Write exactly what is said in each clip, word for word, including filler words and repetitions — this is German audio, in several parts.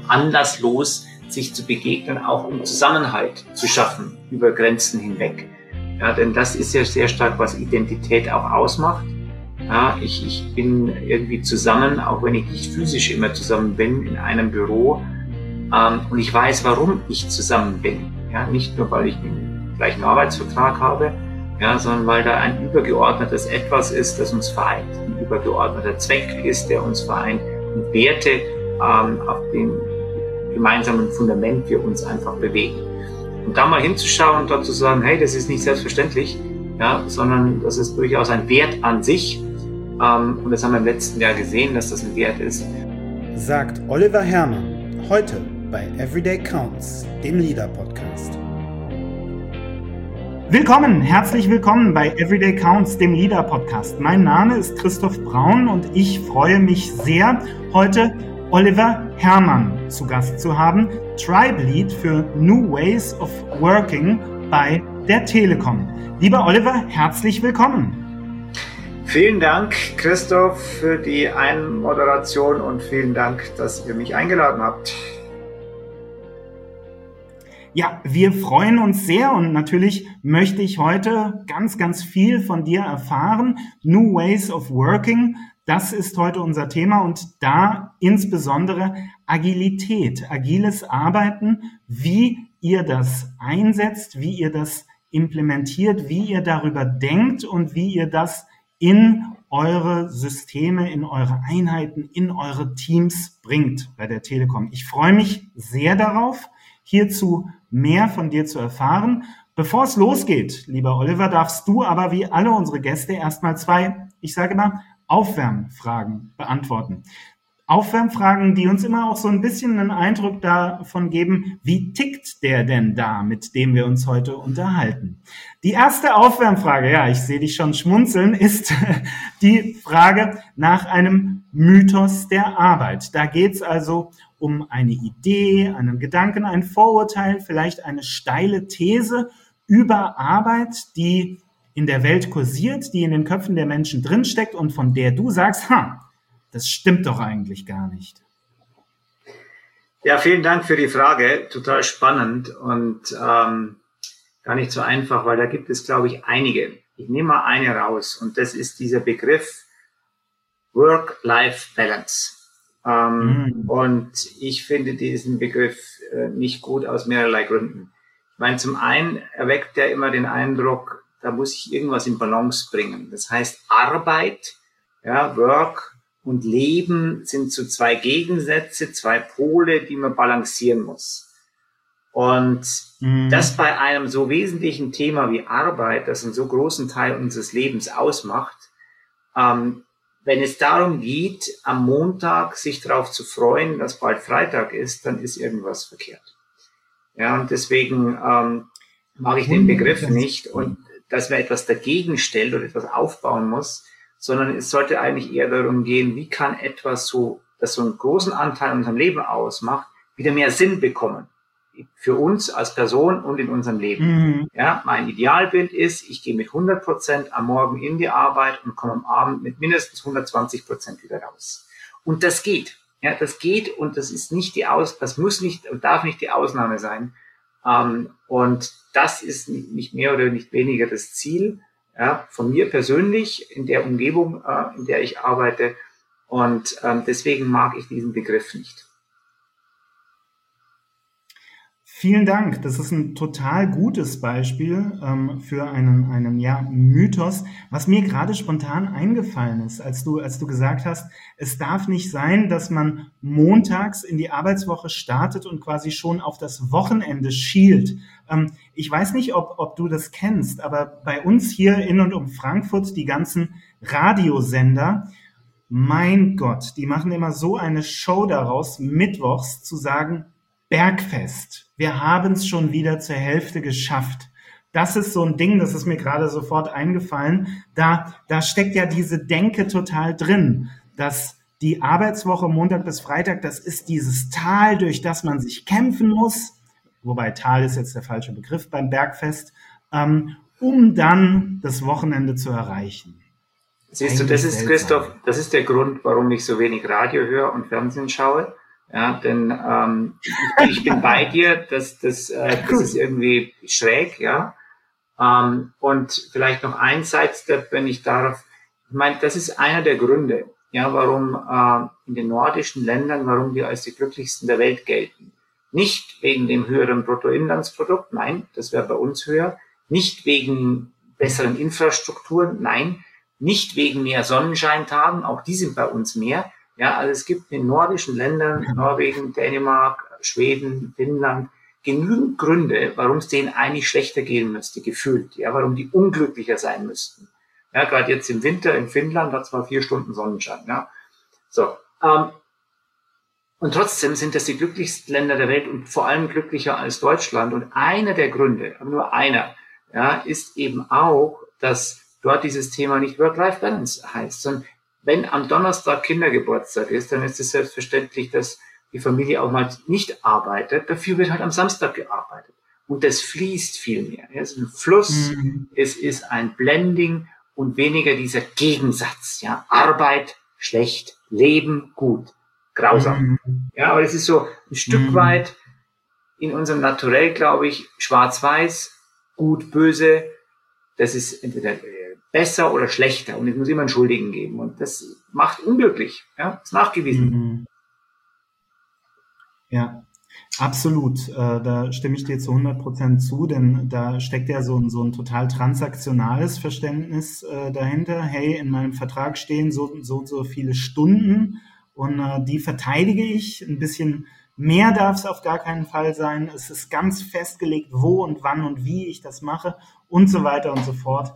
anlasslos sich zu begegnen, auch um Zusammenhalt zu schaffen über Grenzen hinweg. Ja, denn das ist ja sehr stark, was Identität auch ausmacht. Ja, ich, ich bin irgendwie zusammen, auch wenn ich nicht physisch immer zusammen bin, in einem Büro. Ähm, und ich weiß, warum ich zusammen bin. Ja, nicht nur, weil ich den gleichen Arbeitsvertrag habe, ja, sondern weil da ein übergeordnetes Etwas ist, das uns vereint. Ein übergeordneter Zweck ist, der uns vereint. Und Werte, ähm, auf dem gemeinsamen Fundament wir uns einfach bewegen. Und da mal hinzuschauen und dort zu sagen, hey, das ist nicht selbstverständlich, ja, sondern das ist durchaus ein Wert an sich. Ähm, und das haben wir im letzten Jahr gesehen, dass das ein Wert ist. Sagt Oliver Herrmann heute bei Everyday Counts, dem Leader-Podcast. Willkommen, herzlich willkommen bei Everyday Counts, dem Leader-Podcast. Mein Name ist Christoph Braun und ich freue mich sehr, heute Oliver Herrmann zu Gast zu haben, Tribe Lead für New Ways of Working bei der Telekom. Lieber Oliver, herzlich willkommen. Vielen Dank, Christoph, für die Einmoderation und vielen Dank, dass ihr mich eingeladen habt. Ja, wir freuen uns sehr und natürlich möchte ich heute ganz, ganz viel von dir erfahren. New Ways of Working, das ist heute unser Thema und da insbesondere Agilität, agiles Arbeiten, wie ihr das einsetzt, wie ihr das implementiert, wie ihr darüber denkt und wie ihr das in eure Systeme, in eure Einheiten, in eure Teams bringt bei der Telekom. Ich freue mich sehr darauf, hierzu mehr von dir zu erfahren. Bevor es losgeht, lieber Oliver, darfst du aber wie alle unsere Gäste erstmal zwei, ich sage mal, Aufwärmfragen beantworten. Aufwärmfragen, die uns immer auch so ein bisschen einen Eindruck davon geben, wie tickt der denn da, mit dem wir uns heute unterhalten. Die erste Aufwärmfrage, ja, ich sehe dich schon schmunzeln, ist die Frage nach einem Mythos der Arbeit. Da geht es also um eine Idee, einen Gedanken, ein Vorurteil, vielleicht eine steile These über Arbeit, die in der Welt kursiert, die in den Köpfen der Menschen drinsteckt und von der du sagst, ha, das stimmt doch eigentlich gar nicht. Ja, vielen Dank für die Frage. Total spannend und ähm, gar nicht so einfach, weil da gibt es, glaube ich, einige. Ich nehme mal eine raus und das ist dieser Begriff Work-Life-Balance. Ähm, mm. Und ich finde diesen Begriff äh, nicht gut aus mehrerlei Gründen. Ich meine, zum einen erweckt er immer den Eindruck, da muss ich irgendwas in Balance bringen. Das heißt, Arbeit, ja, Work und Leben sind so zwei Gegensätze, zwei Pole, die man balancieren muss. Und mhm. das bei einem so wesentlichen Thema wie Arbeit, das einen so großen Teil unseres Lebens ausmacht, ähm, wenn es darum geht, am Montag sich darauf zu freuen, dass bald Freitag ist, dann ist irgendwas verkehrt. Ja, und deswegen ähm, mag ich den Begriff nicht und dass man etwas dagegen stellt oder etwas aufbauen muss, sondern es sollte eigentlich eher darum gehen, wie kann etwas so, das so einen großen Anteil in unserem Leben ausmacht, wieder mehr Sinn bekommen. Für uns als Person und in unserem Leben. Mhm. Ja, mein Idealbild ist, ich gehe mit hundert Prozent am Morgen in die Arbeit und komme am Abend mit mindestens hundertzwanzig Prozent wieder raus. Und das geht. Ja, das geht und das ist nicht die Aus, das muss nicht und darf nicht die Ausnahme sein. Ähm, und das ist nicht mehr oder nicht weniger das Ziel, ja, von mir persönlich in der Umgebung, äh, in der ich arbeite. Und ähm, deswegen mag ich diesen Begriff nicht. Vielen Dank. Das ist ein total gutes Beispiel ähm, für einen, einen ja, Mythos, was mir gerade spontan eingefallen ist, als du, als du gesagt hast, es darf nicht sein, dass man montags in die Arbeitswoche startet und quasi schon auf das Wochenende schielt. Ähm, ich weiß nicht, ob, ob du das kennst, aber bei uns hier in und um Frankfurt, die ganzen Radiosender, mein Gott, die machen immer so eine Show daraus, mittwochs zu sagen, Bergfest. Wir haben es schon wieder zur Hälfte geschafft. Das ist so ein Ding, das ist mir gerade sofort eingefallen. Da, da steckt ja diese Denke total drin, dass die Arbeitswoche Montag bis Freitag, das ist dieses Tal, durch das man sich kämpfen muss, wobei Tal ist jetzt der falsche Begriff beim Bergfest, ähm, um dann das Wochenende zu erreichen. Siehst du, das ist, Christoph, das ist der Grund, warum ich so wenig Radio höre und Fernsehen schaue. Ja, denn ähm, ich, ich bin bei dir, dass das, äh, das ist irgendwie schräg, ja. Ähm, und vielleicht noch ein Sidestep, wenn ich darauf, ich meine, das ist einer der Gründe, ja, warum äh, in den nordischen Ländern, warum wir als die glücklichsten der Welt gelten. Nicht wegen dem höheren Bruttoinlandsprodukt, nein, das wäre bei uns höher. Nicht wegen besseren Infrastrukturen, nein. Nicht wegen mehr Sonnenscheintagen, auch die sind bei uns mehr. Ja, also es gibt in den nordischen Ländern, Norwegen, Dänemark, Schweden, Finnland, genügend Gründe, warum es denen eigentlich schlechter gehen müsste, gefühlt. Ja, warum die unglücklicher sein müssten. Ja, gerade jetzt im Winter in Finnland hat es mal vier Stunden Sonnenschein. Ja, so. Ähm, und trotzdem sind das die glücklichsten Länder der Welt und vor allem glücklicher als Deutschland. Und einer der Gründe, aber nur einer, ja, ist eben auch, dass dort dieses Thema nicht Work-Life-Balance heißt, sondern wenn am Donnerstag Kindergeburtstag ist, dann ist es selbstverständlich, dass die Familie auch mal nicht arbeitet. Dafür wird halt am Samstag gearbeitet. Und das fließt viel mehr. Es ist ein Fluss, mhm. es ist ein Blending und weniger dieser Gegensatz. Ja, Arbeit schlecht, Leben gut, grausam. Mhm. Ja, aber es ist so ein Stück mhm. weit in unserem Naturell, glaube ich, schwarz-weiß, gut, böse. Das ist entweder besser oder schlechter und es muss immer einen Schuldigen geben und das macht unglücklich, ja, ist nachgewiesen. Mhm. Ja, absolut, äh, da stimme ich dir zu hundert Prozent zu, denn da steckt ja so ein, so ein total transaktionales Verständnis äh, dahinter. Hey, in meinem Vertrag stehen so so so viele Stunden und äh, die verteidige ich, ein bisschen mehr darf es auf gar keinen Fall sein, es ist ganz festgelegt, wo und wann und wie ich das mache und so weiter und so fort.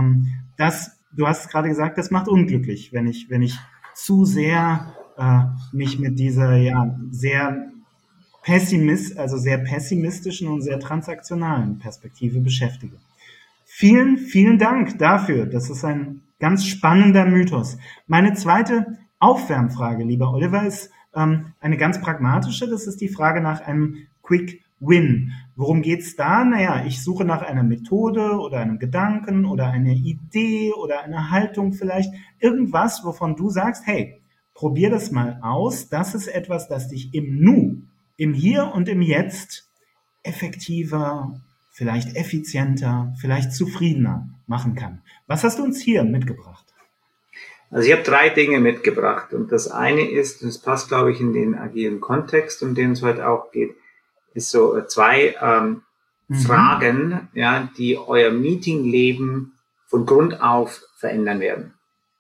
Das, du hast gerade gesagt, das macht unglücklich, wenn ich, wenn ich zu sehr äh, mich mit dieser ja sehr pessimist, also sehr pessimistischen und sehr transaktionalen Perspektive beschäftige. Vielen, vielen Dank dafür. Das ist ein ganz spannender Mythos. Meine zweite Aufwärmfrage, lieber Oliver, ist ähm, eine ganz pragmatische. Das ist die Frage nach einem Quick Win. Worum geht's da? Naja, ich suche nach einer Methode oder einem Gedanken oder einer Idee oder einer Haltung vielleicht. Irgendwas, wovon du sagst, hey, probier das mal aus. Das ist etwas, das dich im Nu, im Hier und im Jetzt effektiver, vielleicht effizienter, vielleicht zufriedener machen kann. Was hast du uns hier mitgebracht? Also ich habe drei Dinge mitgebracht. Und das eine ist, und das passt, glaube ich, in den agilen Kontext, um den es heute auch geht, ist so zwei ähm, mhm. Fragen, ja, die euer Meetingleben von Grund auf verändern werden.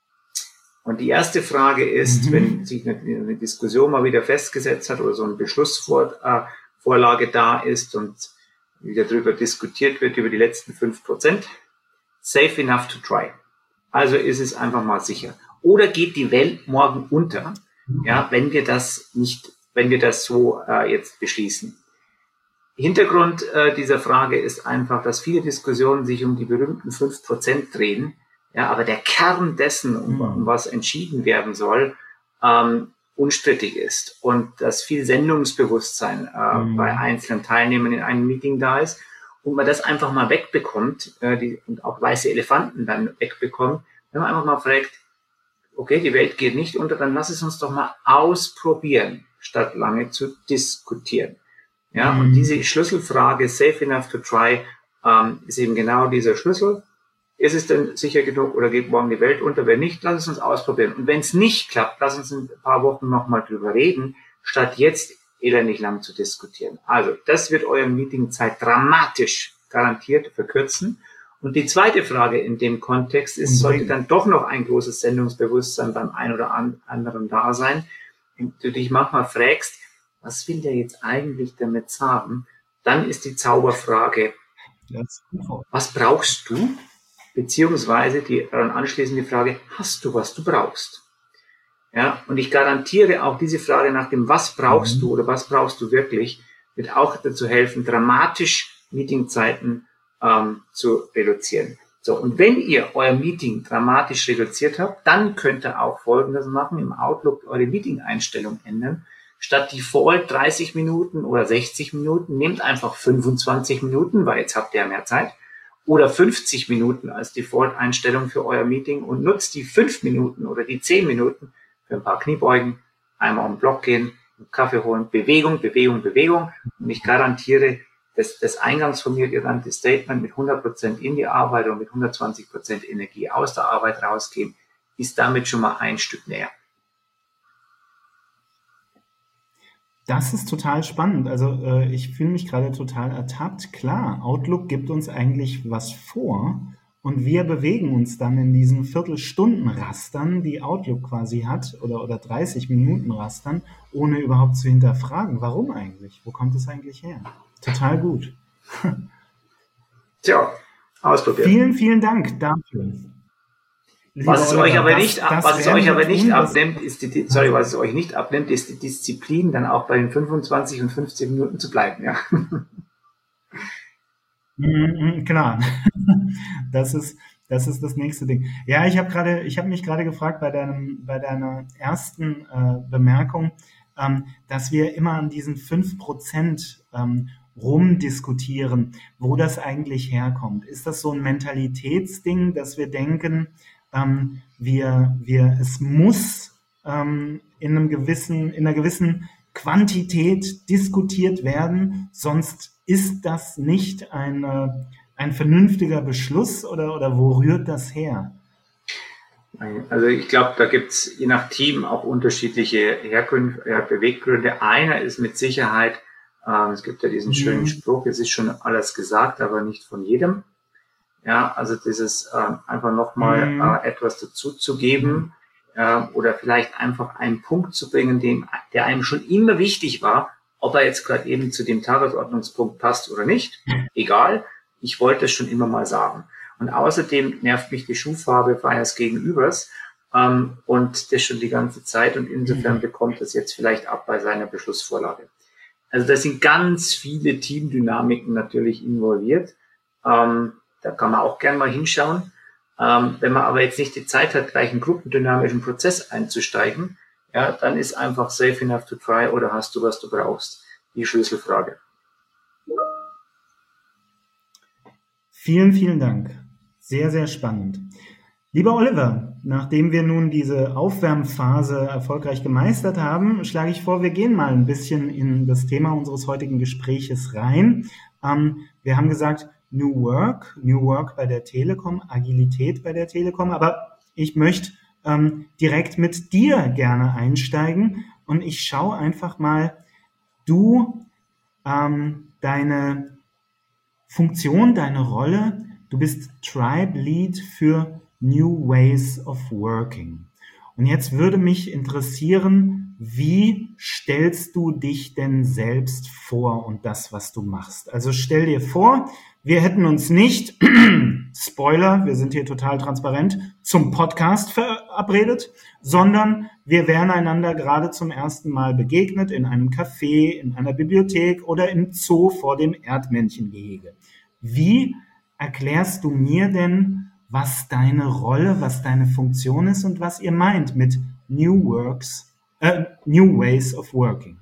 Und die erste Frage ist, mhm. wenn sich eine, eine Diskussion mal wieder festgesetzt hat oder so eine Beschlussvorlage äh, da ist und wieder darüber diskutiert wird, über die letzten fünf Prozent, safe enough to try. Also ist es einfach mal sicher. Oder geht die Welt morgen unter, mhm. ja, wenn wir das nicht, wenn wir das so äh, jetzt beschließen. Hintergrund äh, dieser Frage ist einfach, dass viele Diskussionen sich um die berühmten fünf Prozent drehen, ja, aber der Kern dessen, um, mhm. um was entschieden werden soll, ähm, unstrittig ist und dass viel Sendungsbewusstsein äh, mhm. bei einzelnen Teilnehmern in einem Meeting da ist und man das einfach mal wegbekommt äh, die, und auch weiße Elefanten dann wegbekommt, wenn man einfach mal fragt, okay, die Welt geht nicht unter, dann lass es uns doch mal ausprobieren, statt lange zu diskutieren. Ja, mhm. und diese Schlüsselfrage, safe enough to try, ähm, ist eben genau dieser Schlüssel. Ist es denn sicher genug oder geht morgen die Welt unter? Wenn nicht, lass es uns ausprobieren. Und wenn es nicht klappt, lass uns in ein paar Wochen nochmal drüber reden, statt jetzt elendig lang zu diskutieren. Also, das wird eure Meetingzeit dramatisch garantiert verkürzen. Und die zweite Frage in dem Kontext ist, sollte dann doch noch ein großes Sendungsbewusstsein beim einen oder anderen da sein, und du dich manchmal fragst, was will der jetzt eigentlich damit sagen? Dann ist die Zauberfrage, was brauchst du? Beziehungsweise die daran anschließende Frage, hast du, was du brauchst? Ja, und ich garantiere auch diese Frage nach dem, was brauchst mhm. du oder was brauchst du wirklich, wird auch dazu helfen, dramatisch Meetingzeiten ähm, zu reduzieren. So, und wenn ihr euer Meeting dramatisch reduziert habt, dann könnt ihr auch Folgendes machen, im Outlook eure Meeting-Einstellung ändern. Statt Default dreißig Minuten oder sechzig Minuten, nehmt einfach fünfundzwanzig Minuten, weil jetzt habt ihr ja mehr Zeit, oder fünfzig Minuten als Default-Einstellung für euer Meeting und nutzt die fünf Minuten oder die zehn Minuten für ein paar Kniebeugen, einmal um den Block gehen, Kaffee holen, Bewegung, Bewegung, Bewegung. Und ich garantiere, dass das eingangs von mir genannte Statement mit hundert Prozent in die Arbeit und mit hundertzwanzig Prozent Energie aus der Arbeit rausgehen, ist damit schon mal ein Stück näher. Das ist total spannend. Also äh, ich fühle mich gerade total ertappt. Klar, Outlook gibt uns eigentlich was vor und wir bewegen uns dann in diesen Viertelstunden-Rastern, die Outlook quasi hat, oder, oder dreißig-Minuten-Rastern, ohne überhaupt zu hinterfragen. Warum eigentlich? Wo kommt es eigentlich her? Total gut. Tja, ausprobieren. Vielen, vielen Dank dafür. Was es euch aber nicht, was es euch aber nicht abnimmt, ist die, sorry, was es euch nicht abnimmt, ist die Disziplin, dann auch bei den fünfundzwanzig und fünfzehn Minuten zu bleiben, ja. Mhm, klar. Das ist, das ist das nächste Ding. Ja, ich habe gerade, ich habe mich gerade gefragt bei deinem, bei deiner ersten äh, Bemerkung, ähm, dass wir immer an diesen fünf Prozent ähm, rumdiskutieren, wo das eigentlich herkommt. Ist das so ein Mentalitätsding, dass wir denken, ähm, wir, wir, es muss ähm, in einem gewissen, in einer gewissen Quantität diskutiert werden, sonst ist das nicht eine, ein vernünftiger Beschluss, oder, oder wo rührt das her? Also ich glaube, da gibt es je nach Team auch unterschiedliche Herkünfte, äh, Beweggründe. Einer ist mit Sicherheit, äh, es gibt ja diesen mhm. schönen Spruch, es ist schon alles gesagt, aber nicht von jedem. Ja, also dieses äh, einfach nochmal mhm. äh, etwas dazu zu geben äh, oder vielleicht einfach einen Punkt zu bringen, dem, der einem schon immer wichtig war, ob er jetzt gerade eben zu dem Tagesordnungspunkt passt oder nicht. Egal, ich wollte es schon immer mal sagen. Und außerdem nervt mich die Schuhfarbe meines Gegenübers ähm, und das schon die ganze Zeit und insofern mhm. bekommt es jetzt vielleicht ab bei seiner Beschlussvorlage. Also da sind ganz viele Teamdynamiken natürlich involviert. Ähm, Da kann man auch gerne mal hinschauen. Ähm, wenn man aber jetzt nicht die Zeit hat, gleich einen gruppendynamischen Prozess einzusteigen, ja, dann ist einfach safe enough to try oder hast du, was du brauchst. Die Schlüsselfrage. Vielen, vielen Dank. Sehr, sehr spannend. Lieber Oliver, nachdem wir nun diese Aufwärmphase erfolgreich gemeistert haben, schlage ich vor, wir gehen mal ein bisschen in das Thema unseres heutigen Gespräches rein. Ähm, wir haben gesagt, New Work, New Work bei der Telekom, Agilität bei der Telekom, aber ich möchte ähm, direkt mit dir gerne einsteigen und ich schaue einfach mal, du, ähm, deine Funktion, deine Rolle, du bist Tribe Lead für New Ways of Working. Und jetzt würde mich interessieren, wie stellst du dich denn selbst vor und das, was du machst? Also stell dir vor, wir hätten uns nicht, Spoiler, wir sind hier total transparent, zum Podcast verabredet, sondern wir wären einander gerade zum ersten Mal begegnet in einem Café, in einer Bibliothek oder im Zoo vor dem Erdmännchengehege. Wie erklärst du mir denn, was deine Rolle, was deine Funktion ist und was ihr meint mit New Works, äh, New Ways of Working?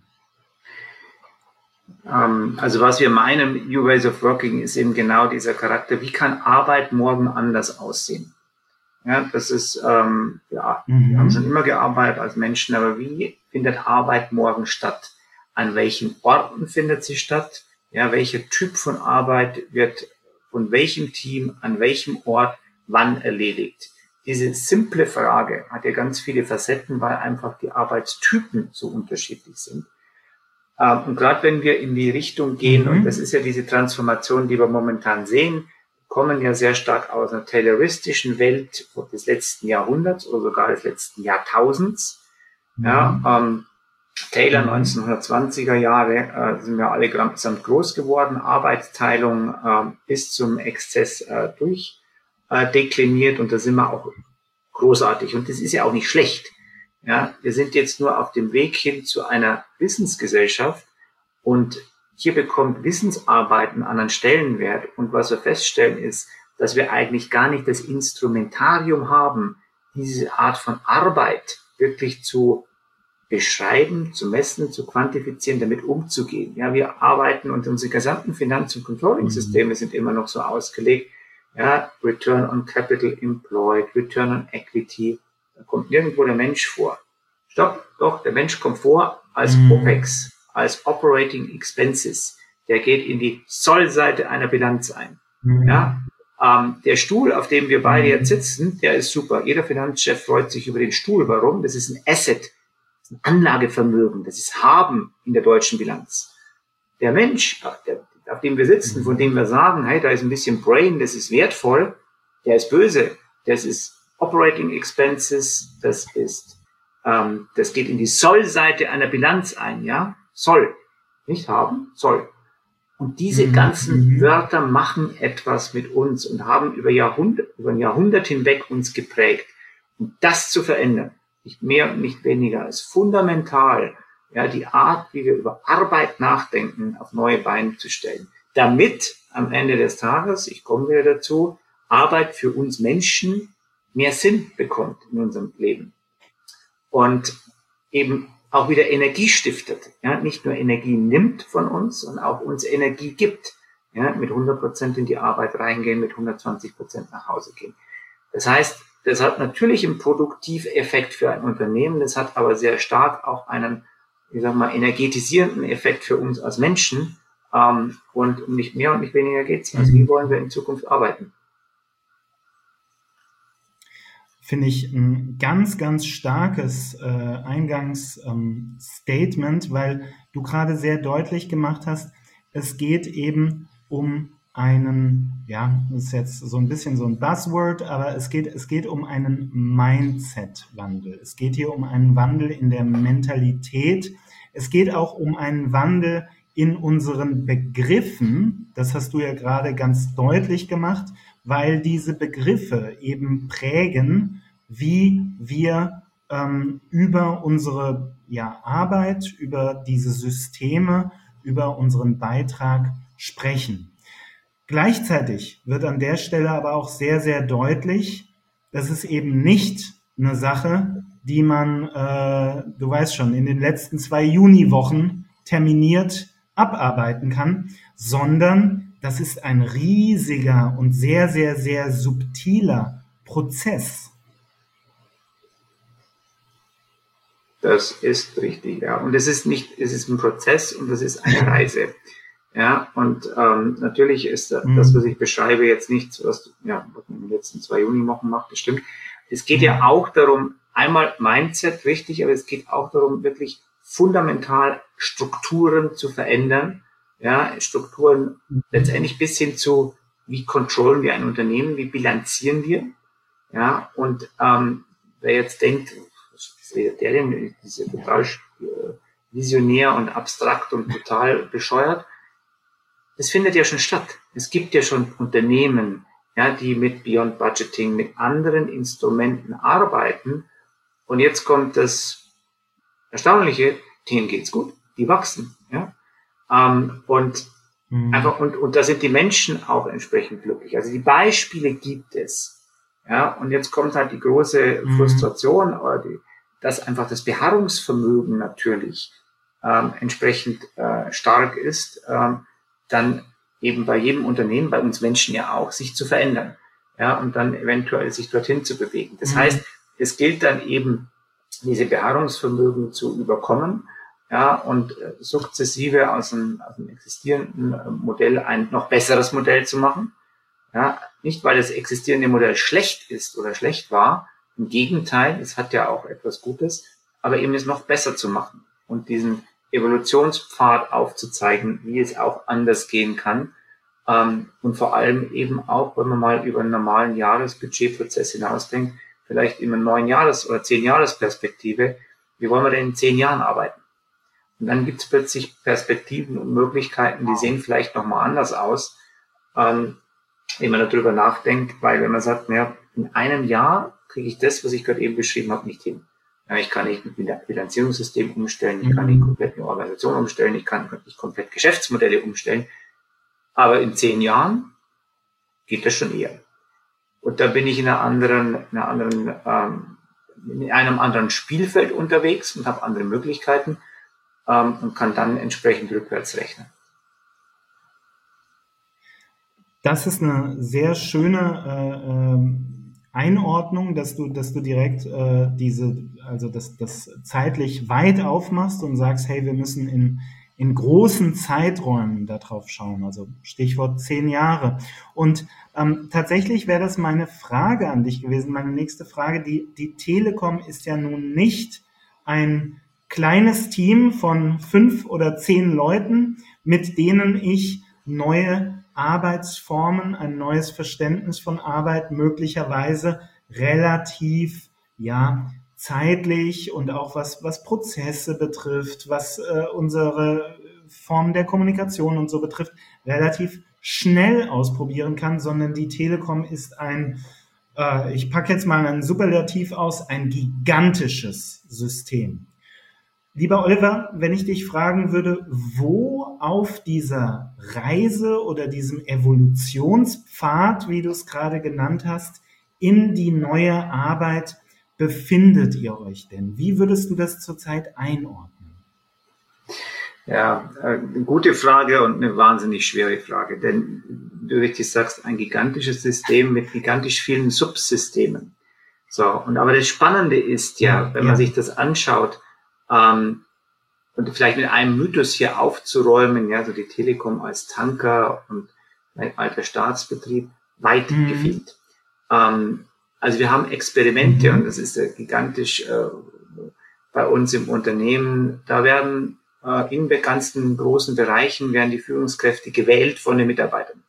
Also was wir meinen, New Ways of Working, ist eben genau dieser Charakter. Wie kann Arbeit morgen anders aussehen? Ja, das ist, ähm, ja, mhm. wir haben schon immer gearbeitet als Menschen, aber wie findet Arbeit morgen statt? An welchen Orten findet sie statt? Ja, welcher Typ von Arbeit wird von welchem Team, an welchem Ort, wann erledigt? Diese simple Frage hat ja ganz viele Facetten, weil einfach die Arbeitstypen so unterschiedlich sind. Und gerade wenn wir in die Richtung gehen, mhm. und das ist ja diese Transformation, die wir momentan sehen, kommen ja sehr stark aus einer tayloristischen Welt des letzten Jahrhunderts oder sogar des letzten Jahrtausends. Mhm. Ja, ähm, Taylor, mhm. neunzehnhundertzwanziger Jahre, äh, sind wir alle gesamt groß geworden, Arbeitsteilung äh, bis zum Exzess äh, durchdekliniert äh, und da sind wir auch großartig und das ist ja auch nicht schlecht. Ja, wir sind jetzt nur auf dem Weg hin zu einer Wissensgesellschaft und hier bekommt Wissensarbeit einen anderen Stellenwert. Und was wir feststellen ist, dass wir eigentlich gar nicht das Instrumentarium haben, diese Art von Arbeit wirklich zu beschreiben, zu messen, zu quantifizieren, damit umzugehen. Ja, wir arbeiten und unsere gesamten Finanz- und Controlling-Systeme sind immer noch so ausgelegt. Ja, Return on Capital Employed, Return on Equity. Da kommt nirgendwo der Mensch vor. Stopp, doch, der Mensch kommt vor, als Mhm. OPEX, als Operating Expenses. Der geht in die Sollseite einer Bilanz ein. Mhm. Ja, ähm, der Stuhl, auf dem wir beide jetzt sitzen, der ist super. Jeder Finanzchef freut sich über den Stuhl. Warum? Das ist ein Asset, ein Anlagevermögen, das ist Haben in der deutschen Bilanz. Der Mensch, der, auf dem wir sitzen, von dem wir sagen, hey, da ist ein bisschen Brain, das ist wertvoll, der ist böse. Das ist Operating Expenses, das ist, ähm, das geht in die Soll-Seite einer Bilanz ein, ja? Soll. Nicht haben, soll. Und diese Mhm. ganzen Mhm. Wörter machen etwas mit uns und haben über Jahrhundert, über ein Jahrhundert hinweg uns geprägt. Und das zu verändern, nicht mehr und nicht weniger, ist fundamental, ja, die Art, wie wir über Arbeit nachdenken, auf neue Beine zu stellen. Damit am Ende des Tages, ich komme wieder dazu, Arbeit für uns Menschen mehr Sinn bekommt in unserem Leben. Und eben auch wieder Energie stiftet, ja, nicht nur Energie nimmt von uns, sondern auch uns Energie gibt, ja, mit hundert Prozent in die Arbeit reingehen, mit hundertzwanzig Prozent nach Hause gehen. Das heißt, das hat natürlich einen Produktiveffekt für ein Unternehmen, das hat aber sehr stark auch einen, ich sag mal, energetisierenden Effekt für uns als Menschen, ähm, und um nicht mehr und nicht weniger geht's. Also wie wollen wir in Zukunft arbeiten? Finde ich ein ganz, ganz starkes äh, Eingangsstatement, ähm, weil du gerade sehr deutlich gemacht hast, es geht eben um einen, ja, das ist jetzt so ein bisschen so ein Buzzword, aber es geht, es geht um einen Mindset-Wandel. Es geht hier um einen Wandel in der Mentalität. Es geht auch um einen Wandel in unseren Begriffen. Das hast du ja gerade ganz deutlich gemacht, weil diese Begriffe eben prägen, wie wir ähm, über unsere ja, Arbeit, über diese Systeme, über unseren Beitrag sprechen. Gleichzeitig wird an der Stelle aber auch sehr, sehr deutlich, dass es eben nicht eine Sache, die man, äh, du weißt schon, in den letzten zwei Juniwochen terminiert abarbeiten kann, sondern das ist ein riesiger und sehr, sehr, sehr subtiler Prozess. Das ist richtig, ja. Und es ist nicht, es ist ein Prozess und es ist eine Reise. Ja, und ähm, natürlich ist das, Mhm. was ich beschreibe, jetzt nichts, was, ja, was man in den letzten zwei Juniwochen macht, das stimmt. Es geht ja auch darum, einmal Mindset, richtig, aber es geht auch darum, wirklich fundamental Strukturen zu verändern. Ja, Strukturen letztendlich bis hin zu, wie controllen wir ein Unternehmen, wie bilanzieren wir. Ja, und ähm, wer jetzt denkt, was redet der denn, das ist ja total äh, visionär und abstrakt und total bescheuert. Das findet ja schon statt. Es gibt ja schon Unternehmen, ja, die mit Beyond Budgeting, mit anderen Instrumenten arbeiten. Und jetzt kommt das Erstaunliche, denen geht's gut, die wachsen, ja. Ähm, und mhm. einfach, und, und da sind die Menschen auch entsprechend glücklich. Also die Beispiele gibt es. Ja, und jetzt kommt halt die große mhm. Frustration, oder die, dass einfach das Beharrungsvermögen natürlich ähm, entsprechend äh, stark ist, ähm, dann eben bei jedem Unternehmen, bei uns Menschen ja auch, sich zu verändern, ja, und dann eventuell sich dorthin zu bewegen. Das mhm. heißt, es gilt dann eben, diese Beharrungsvermögen zu überkommen, ja, und äh, sukzessive aus einem, aus einem existierenden äh, Modell ein noch besseres Modell zu machen, ja, nicht weil das existierende Modell schlecht ist oder schlecht war, im Gegenteil, es hat ja auch etwas Gutes, aber eben es noch besser zu machen und diesen Evolutionspfad aufzuzeigen, wie es auch anders gehen kann, ähm, und vor allem eben auch, wenn man mal über einen normalen Jahresbudgetprozess hinausdenkt, vielleicht in einer neun Jahres- oder zehn Jahres-Perspektive, wie wollen wir denn in zehn Jahren arbeiten? Und dann gibt es plötzlich Perspektiven und Möglichkeiten, die sehen vielleicht nochmal anders aus, ähm, wenn man darüber nachdenkt, weil wenn man sagt, naja, in einem Jahr kriege ich das, was ich gerade eben beschrieben habe, nicht hin. Ja, ich kann nicht ein Bilanzierungssystem umstellen, ich kann nicht komplett eine Organisation umstellen, ich kann nicht komplett Geschäftsmodelle umstellen, aber in zehn Jahren geht das schon eher. Und da bin ich in einer anderen, in einer anderen, ähm, in einem anderen Spielfeld unterwegs und habe andere Möglichkeiten, ähm, und kann dann entsprechend rückwärts rechnen. Das ist eine sehr schöne äh, Einordnung, dass du, dass du direkt äh, diese, also das, das zeitlich weit aufmachst und sagst, hey, wir müssen in, in großen Zeiträumen darauf schauen. Also Stichwort zehn Jahre. Und ähm, tatsächlich wäre das meine Frage an dich gewesen, meine nächste Frage. Die, die Telekom ist ja nun nicht ein kleines Team von fünf oder zehn Leuten, mit denen ich neue Arbeitsformen, ein neues Verständnis von Arbeit möglicherweise relativ, ja, zeitlich und auch was, was Prozesse betrifft, was äh, unsere Form der Kommunikation und so betrifft, relativ schnell ausprobieren kann, sondern die Telekom ist ein, äh, ich packe jetzt mal ein Superlativ aus, ein gigantisches System. Lieber Oliver, wenn ich dich fragen würde, wo auf dieser Reise oder diesem Evolutionspfad, wie du es gerade genannt hast, in die neue Arbeit befindet ihr euch denn? Wie würdest du das zurzeit einordnen? Ja, eine gute Frage und eine wahnsinnig schwere Frage, denn du richtig sagst, ein gigantisches System mit gigantisch vielen Subsystemen. So, und aber das Spannende ist ja, wenn man ja. sich das anschaut, Ähm, und vielleicht mit einem Mythos hier aufzuräumen, ja, so die Telekom als Tanker und ein alter Staatsbetrieb, weit mhm. gefehlt. Ähm, also wir haben Experimente, mhm. und das ist ja gigantisch äh, bei uns im Unternehmen, da werden äh, in den ganzen großen Bereichen werden die Führungskräfte gewählt von den Mitarbeitern.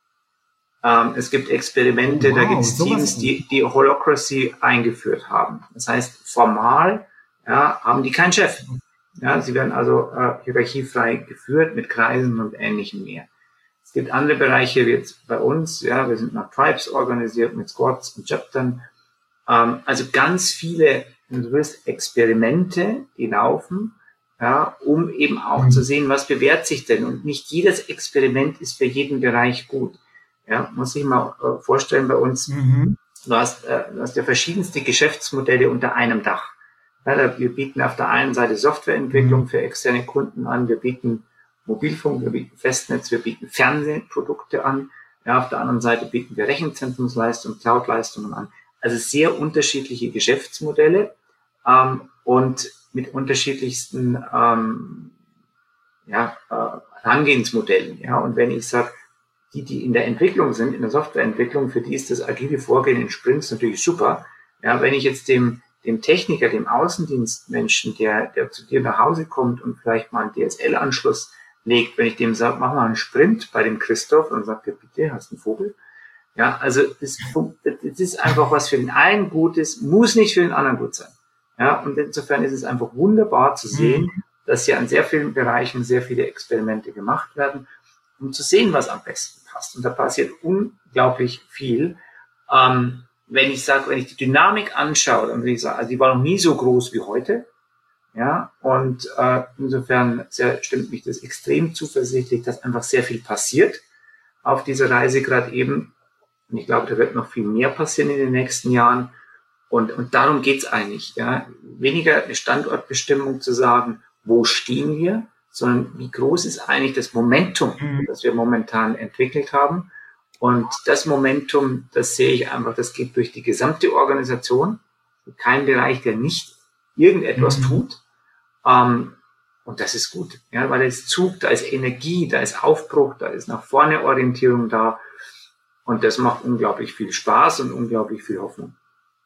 Ähm, es gibt Experimente, oh, wow, da gibt es Teams, die die Holacracy eingeführt haben. Das heißt, formal ja, haben die keinen Chef. Ja, sie werden also äh, hierarchiefrei geführt mit Kreisen und Ähnlichem mehr. Es gibt andere Bereiche, wie jetzt bei uns, ja, wir sind nach Tribes organisiert mit Squads und Chaptern. Ähm, also ganz viele, wenn du willst, Experimente, die laufen, ja, um eben auch mhm. zu sehen, was bewährt sich denn. Und nicht jedes Experiment ist für jeden Bereich gut. Ja, muss ich mal äh, vorstellen bei uns, mhm. du hast, äh, du hast ja verschiedenste Geschäftsmodelle unter einem Dach. Ja, wir bieten auf der einen Seite Softwareentwicklung für externe Kunden an, wir bieten Mobilfunk, wir bieten Festnetz, wir bieten Fernsehprodukte an. Ja, auf der anderen Seite bieten wir Rechenzentrumsleistungen, Cloudleistungen an. Also sehr unterschiedliche Geschäftsmodelle ähm, und mit unterschiedlichsten ähm, ja, äh, Herangehensmodellen. Ja, und wenn ich sage, die, die in der Entwicklung sind, in der Softwareentwicklung, für die ist das agile Vorgehen in Sprints natürlich super. Ja, wenn ich jetzt dem dem Techniker, dem Außendienstmenschen, der, der zu dir nach Hause kommt und vielleicht mal einen D S L-Anschluss legt, wenn ich dem sage, mach mal einen Sprint bei dem Christoph und sagt er, bitte, hast du einen Vogel? Ja, also das, das ist einfach, was für den einen gut ist, muss nicht für den anderen gut sein. Ja, und insofern ist es einfach wunderbar zu sehen, mhm. dass hier an sehr vielen Bereichen sehr viele Experimente gemacht werden, um zu sehen, was am besten passt. Und da passiert unglaublich viel. Ähm, Wenn ich sage, wenn ich die Dynamik anschaue, dann würde ich sagen, also die war noch nie so groß wie heute. Ja, und äh, insofern sehr, stimmt mich das extrem zuversichtlich, dass einfach sehr viel passiert auf dieser Reise gerade eben. Und ich glaube, da wird noch viel mehr passieren in den nächsten Jahren. Und, und darum geht's eigentlich. Ja, weniger eine Standortbestimmung zu sagen, wo stehen wir, sondern wie groß ist eigentlich das Momentum, mhm. das wir momentan entwickelt haben. Und das Momentum, das sehe ich einfach, das geht durch die gesamte Organisation. Kein Bereich, der nicht irgendetwas mhm. tut. Ähm, und das ist gut, ja, weil da ist Zug, da ist Energie, da ist Aufbruch, da ist nach vorne Orientierung da. Und das macht unglaublich viel Spaß und unglaublich viel Hoffnung.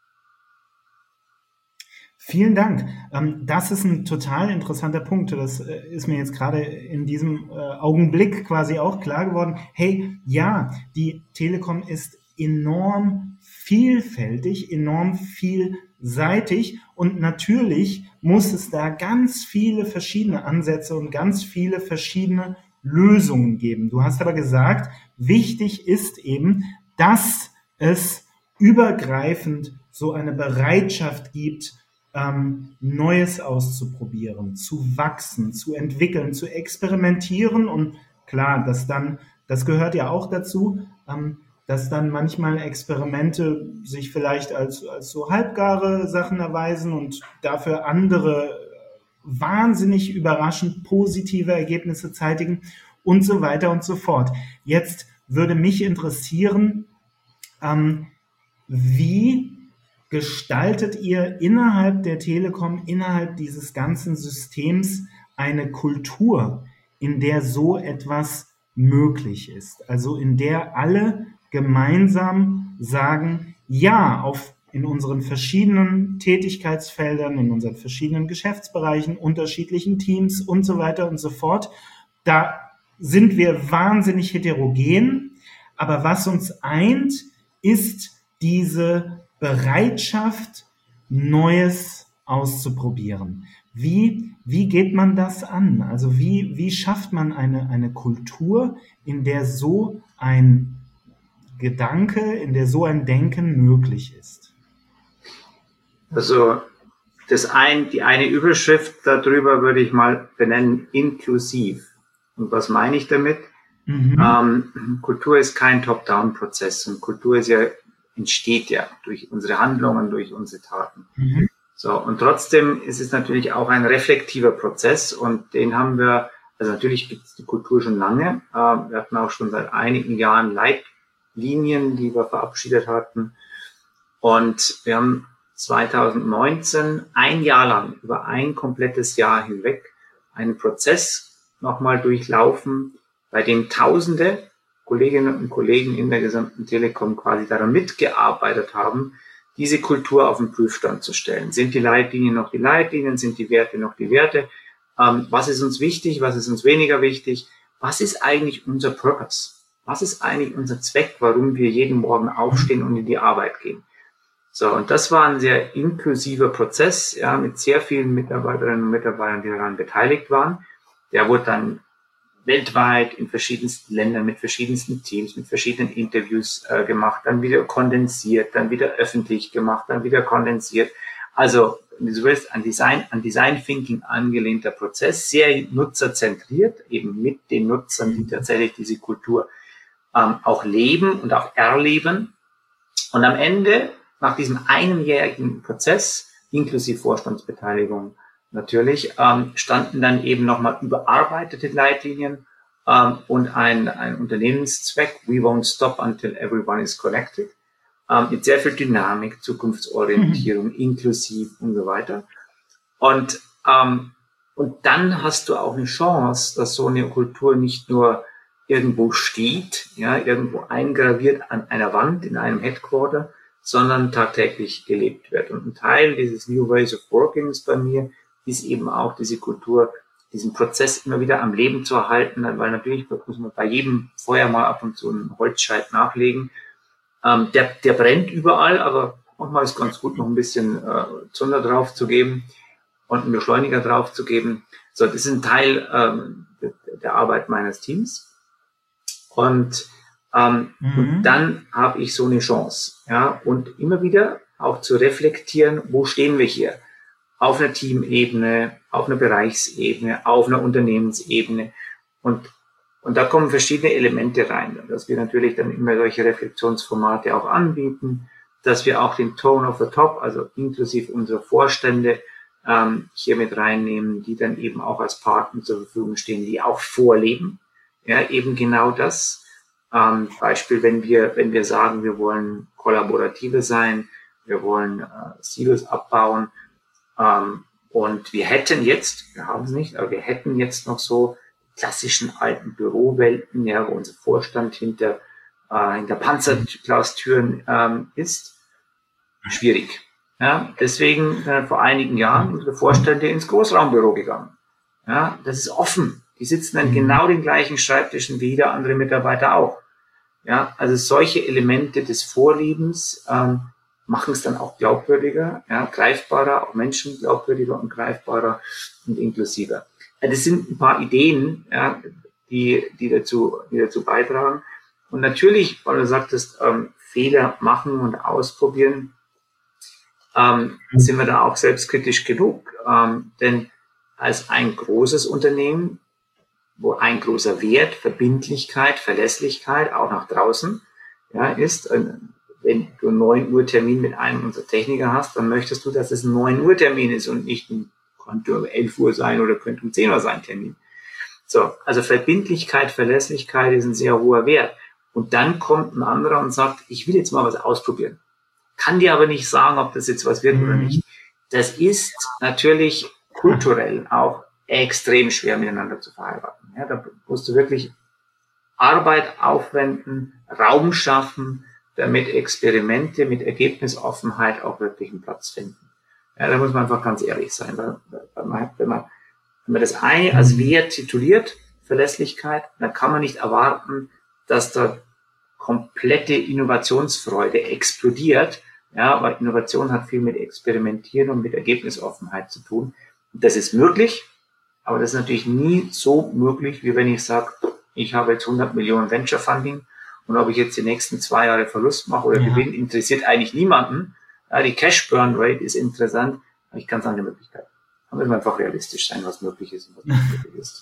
Vielen Dank. Das ist ein total interessanter Punkt. Das ist mir jetzt gerade in diesem Augenblick quasi auch klar geworden. Hey, ja, die Telekom ist enorm vielfältig, enorm vielseitig und natürlich muss es da ganz viele verschiedene Ansätze und ganz viele verschiedene Lösungen geben. Du hast aber gesagt, wichtig ist eben, dass es übergreifend so eine Bereitschaft gibt, Ähm, Neues auszuprobieren, zu wachsen, zu entwickeln, zu experimentieren und klar, dass dann, das gehört ja auch dazu, ähm, dass dann manchmal Experimente sich vielleicht als, als so halbgare Sachen erweisen und dafür andere wahnsinnig überraschend positive Ergebnisse zeitigen und so weiter und so fort. Jetzt würde mich interessieren, ähm, wie gestaltet ihr innerhalb der Telekom, innerhalb dieses ganzen Systems eine Kultur, in der so etwas möglich ist? Also in der alle gemeinsam sagen, ja, auf, in unseren verschiedenen Tätigkeitsfeldern, in unseren verschiedenen Geschäftsbereichen, unterschiedlichen Teams und so weiter und so fort, da sind wir wahnsinnig heterogen, aber was uns eint, ist diese Bereitschaft, Neues auszuprobieren. Wie, wie geht man das an? Also wie, wie schafft man eine, eine Kultur, in der so ein Gedanke, in der so ein Denken möglich ist? Also das ein, die eine Überschrift darüber würde ich mal benennen, inklusiv. Und was meine ich damit? Mhm. Ähm, Kultur ist kein Top-Down-Prozess und Kultur ist ja entsteht ja durch unsere Handlungen, durch unsere Taten. Mhm. So, und trotzdem ist es natürlich auch ein reflektiver Prozess und den haben wir, also natürlich gibt es die Kultur schon lange. Äh, wir hatten auch schon seit einigen Jahren Leitlinien, die wir verabschiedet hatten. Und wir haben zwanzig neunzehn ein Jahr lang, über ein komplettes Jahr hinweg, einen Prozess nochmal durchlaufen, bei dem Tausende Kolleginnen und Kollegen in der gesamten Telekom quasi daran mitgearbeitet haben, diese Kultur auf den Prüfstand zu stellen. Sind die Leitlinien noch die Leitlinien? Sind die Werte noch die Werte? Ähm, was ist uns wichtig? Was ist uns weniger wichtig? Was ist eigentlich unser Purpose? Was ist eigentlich unser Zweck, warum wir jeden Morgen aufstehen und in die Arbeit gehen? So, und das war ein sehr inklusiver Prozess, ja, mit sehr vielen Mitarbeiterinnen und Mitarbeitern, die daran beteiligt waren. Der wurde dann weltweit in verschiedensten Ländern mit verschiedensten Teams, mit verschiedenen Interviews äh, gemacht, dann wieder kondensiert, dann wieder öffentlich gemacht, dann wieder kondensiert. Also, wenn du so willst, an Design, an Design Thinking angelehnter Prozess, sehr nutzerzentriert, eben mit den Nutzern, die tatsächlich diese Kultur ähm, auch leben und auch erleben. Und am Ende, nach diesem einjährigen Prozess, inklusive Vorstandsbeteiligung, natürlich, ähm, standen dann eben nochmal überarbeitete Leitlinien ähm, und ein, ein Unternehmenszweck, we won't stop until everyone is connected, ähm, mit sehr viel Dynamik, Zukunftsorientierung, mhm. inklusiv und so weiter. Und, ähm, und dann hast du auch eine Chance, dass so eine Kultur nicht nur irgendwo steht, ja, irgendwo eingraviert an einer Wand in einem Headquarter, sondern tagtäglich gelebt wird. Und ein Teil dieses New Ways of Working ist bei mir, ist eben auch diese Kultur, diesen Prozess immer wieder am Leben zu erhalten, weil natürlich muss man bei jedem Feuer mal ab und zu einen Holzscheit nachlegen. Ähm, der, der brennt überall, aber manchmal ist ganz gut, noch ein bisschen äh, Zunder drauf zu geben und einen Beschleuniger drauf zu geben. So, das ist ein Teil ähm, der, der Arbeit meines Teams. Und, ähm, mhm. und dann habe ich so eine Chance, ja, und immer wieder auch zu reflektieren, wo stehen wir hier? Auf einer Teamebene, auf einer Bereichsebene, auf einer Unternehmensebene. Und, und da kommen verschiedene Elemente rein, dass wir natürlich dann immer solche Reflexionsformate auch anbieten, dass wir auch den Tone of the Top, also inklusive unserer Vorstände, ähm, hier mit reinnehmen, die dann eben auch als Partner zur Verfügung stehen, die auch vorleben. Ja, eben genau das. Ähm, Beispiel, wenn wir, wenn wir sagen, wir wollen kollaborative sein, wir wollen äh, Silos abbauen, ähm, und wir hätten jetzt, wir haben es nicht, aber wir hätten jetzt noch so klassischen alten Bürowelten, ja, wo unser Vorstand hinter, äh, hinter Panzerglastüren ähm, ist. Schwierig. Ja, deswegen äh, vor einigen Jahren unsere Vorstände ins Großraumbüro gegangen. Ja, das ist offen. Die sitzen an genau den gleichen Schreibtischen wie jeder andere Mitarbeiter auch. Ja, also solche Elemente des Vorlebens ähm, machen es dann auch glaubwürdiger, ja, greifbarer, auch Menschen glaubwürdiger und greifbarer und inklusiver. Ja, das sind ein paar Ideen, ja, die, die dazu, die dazu beitragen. Und natürlich, weil du sagtest, ähm, Fehler machen und ausprobieren, ähm, sind wir da auch selbstkritisch genug. Ähm, denn als ein großes Unternehmen, wo ein großer Wert, Verbindlichkeit, Verlässlichkeit auch nach draußen, ja, ist, äh, wenn du einen neun Uhr Termin mit einem unserer Techniker hast, dann möchtest du, dass es ein neun Uhr Termin ist und nicht ein, könnte um elf Uhr sein oder könnte um zehn Uhr sein Termin. So, also Verbindlichkeit, Verlässlichkeit ist ein sehr hoher Wert. Und dann kommt ein anderer und sagt, ich will jetzt mal was ausprobieren. kann dir aber nicht sagen, ob das jetzt was wird mhm. oder nicht. Das ist natürlich kulturell auch extrem schwer miteinander zu verheiraten. Ja, da musst du wirklich Arbeit aufwenden, Raum schaffen, damit Experimente mit Ergebnisoffenheit auch wirklich einen Platz finden. Ja, da muss man einfach ganz ehrlich sein. Weil, weil man, wenn, man, wenn man das eine als Wert tituliert, Verlässlichkeit, dann kann man nicht erwarten, dass da komplette Innovationsfreude explodiert. Ja, weil Innovation hat viel mit Experimentieren und mit Ergebnisoffenheit zu tun. Und das ist möglich, aber das ist natürlich nie so möglich, wie wenn ich sage, ich habe jetzt hundert Millionen Venture Funding und ob ich jetzt die nächsten zwei Jahre Verlust mache oder ja. Gewinn, interessiert eigentlich niemanden. Ja, die Cash Burn Rate ist interessant, aber ich kann es andere Möglichkeiten. Da müssen wir einfach realistisch sein, was möglich ist und was nicht möglich ist.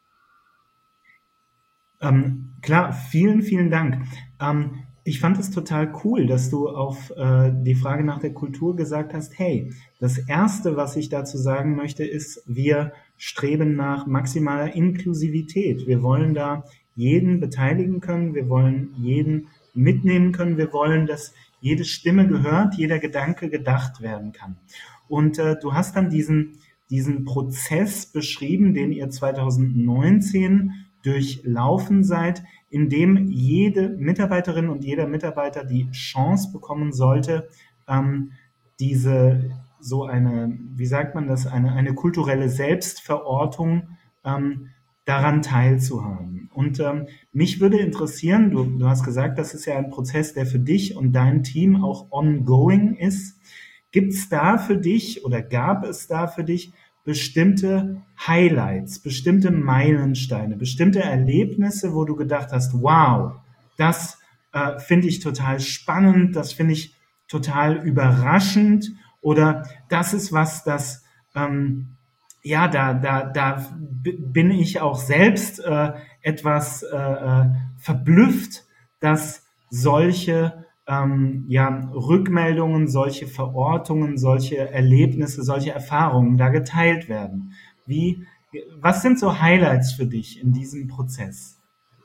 Ähm, klar, vielen, vielen Dank. Ähm, ich fand es total cool, dass du auf äh, die Frage nach der Kultur gesagt hast, hey, das Erste, was ich dazu sagen möchte, ist, wir streben nach maximaler Inklusivität. Wir wollen da jeden beteiligen können, wir wollen jeden mitnehmen können, wir wollen, dass jede Stimme gehört, jeder Gedanke gedacht werden kann. Und äh, du hast dann diesen, diesen Prozess beschrieben, den ihr zwanzig neunzehn durchlaufen seid, in dem jede Mitarbeiterin und jeder Mitarbeiter die Chance bekommen sollte, ähm, diese so eine, wie sagt man das, eine, eine kulturelle Selbstverortung ähm, daran teilzuhaben. Und ähm, mich würde interessieren, du, du hast gesagt, das ist ja ein Prozess, der für dich und dein Team auch ongoing ist. Gibt es da für dich oder gab es da für dich bestimmte Highlights, bestimmte Meilensteine, bestimmte Erlebnisse, wo du gedacht hast, wow, das äh, finde ich total spannend, das finde ich total überraschend oder das ist was, das, ähm, ja, da, da, da bin ich auch selbst äh, etwas äh, verblüfft, dass solche Ähm, ja, Rückmeldungen, solche Verortungen, solche Erlebnisse, solche Erfahrungen da geteilt werden. Wie, was sind so Highlights für dich in diesem Prozess?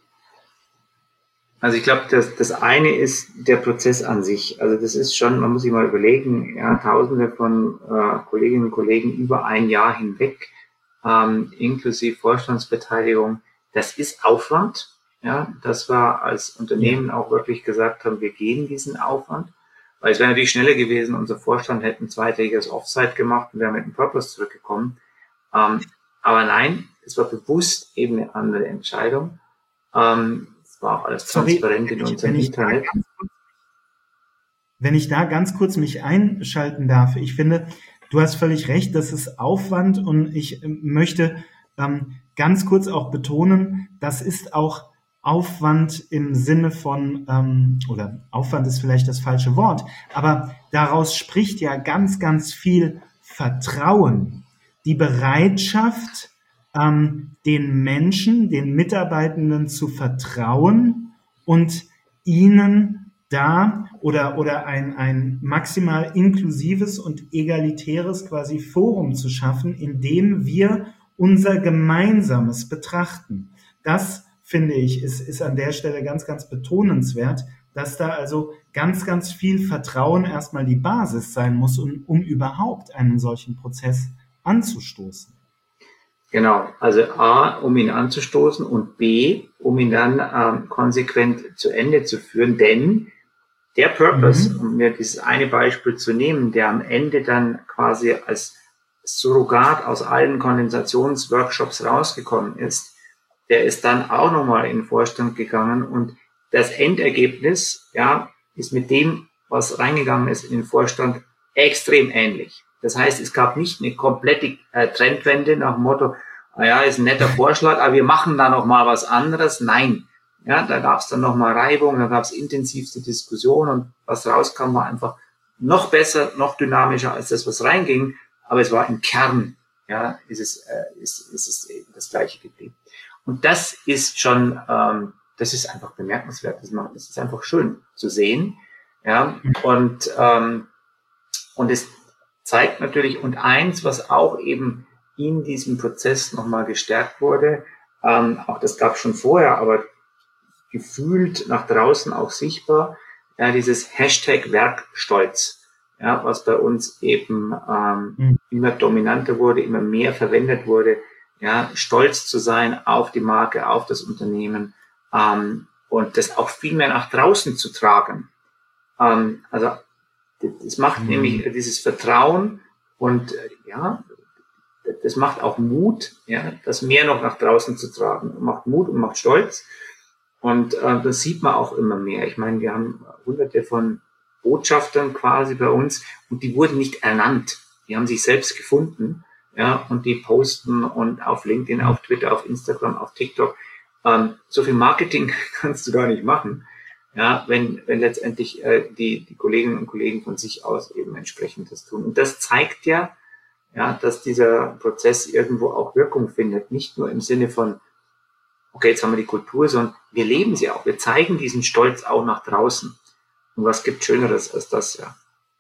Also ich glaube, das, das eine ist der Prozess an sich. Also das ist schon, man muss sich mal überlegen, ja, Tausende von äh, Kolleginnen und Kollegen über ein Jahr hinweg, ähm, inklusive Vorstandsbeteiligung, das ist Aufwand. Ja, dass wir als Unternehmen ja. auch wirklich gesagt haben, wir gehen diesen Aufwand, weil es wäre natürlich schneller gewesen, unser Vorstand hätte ein zweitägiges Offsite gemacht und wäre mit dem Purpose zurückgekommen. Ähm, aber nein, es war bewusst eben eine andere Entscheidung. Ähm, es war auch alles transparent Sorry, in unserem Internet. Kurz, wenn ich da ganz kurz mich einschalten darf, ich finde, du hast völlig recht, das ist Aufwand und ich möchte ähm, ganz kurz auch betonen, das ist auch Aufwand im Sinne von, ähm, oder Aufwand ist vielleicht das falsche Wort, aber daraus spricht ja ganz, ganz viel Vertrauen. Die Bereitschaft, ähm, den Menschen, den Mitarbeitenden zu vertrauen und ihnen da oder, oder ein, ein maximal inklusives und egalitäres quasi Forum zu schaffen, in dem wir unser Gemeinsames betrachten. Das finde ich, ist, ist an der Stelle ganz, ganz betonenswert, dass da also ganz, ganz viel Vertrauen erstmal die Basis sein muss, um, um überhaupt einen solchen Prozess anzustoßen. Genau, also A, um ihn anzustoßen und B, um ihn dann ähm, konsequent zu Ende zu führen, denn der Purpose, mhm. um mir dieses eine Beispiel zu nehmen, der am Ende dann quasi als Surrogat aus allen Kondensationsworkshops rausgekommen ist, der ist dann auch nochmal in den Vorstand gegangen und das Endergebnis, ja, ist mit dem, was reingegangen ist in den Vorstand, extrem ähnlich. Das heißt, es gab nicht eine komplette äh, Trendwende nach dem Motto, ah ja, ist ein netter Vorschlag, aber wir machen da noch mal was anderes. Nein, ja, da gab es dann noch mal Reibung, da gab es intensivste Diskussionen und was rauskam, war einfach noch besser, noch dynamischer als das, was reinging. Aber es war im Kern, ja, ist es, äh, ist, ist es eben das Gleiche geblieben. Und das ist schon, ähm, das ist einfach bemerkenswert. Das ist einfach schön zu sehen, ja. Und ähm, und es zeigt natürlich und eins, was auch eben in diesem Prozess nochmal gestärkt wurde, ähm, auch das gab es schon vorher, aber gefühlt nach draußen auch sichtbar, ja, dieses Hashtag Werkstolz, ja, was bei uns eben ähm, mhm. immer dominanter wurde, immer mehr verwendet wurde, ja, stolz zu sein auf die Marke, auf das Unternehmen, ähm, und das auch viel mehr nach draußen zu tragen. Ähm, also das macht mhm. nämlich dieses Vertrauen und äh, ja, das macht auch Mut, ja, das mehr noch nach draußen zu tragen. Macht Mut und macht Stolz. Und äh, das sieht man auch immer mehr. Ich meine, wir haben hunderte von Botschaftern quasi bei uns und die wurden nicht ernannt. Die haben sich selbst gefunden, ja, und die posten und auf LinkedIn, auf Twitter, auf Instagram, auf TikTok. Ähm, so viel Marketing kannst du gar nicht machen, ja, wenn, wenn letztendlich äh, die, die Kolleginnen und Kollegen von sich aus eben entsprechend das tun. Und das zeigt ja, ja, dass dieser Prozess irgendwo auch Wirkung findet. Nicht nur im Sinne von, okay, jetzt haben wir die Kultur, sondern wir leben sie auch. Wir zeigen diesen Stolz auch nach draußen. Und was gibt Schöneres als das, ja?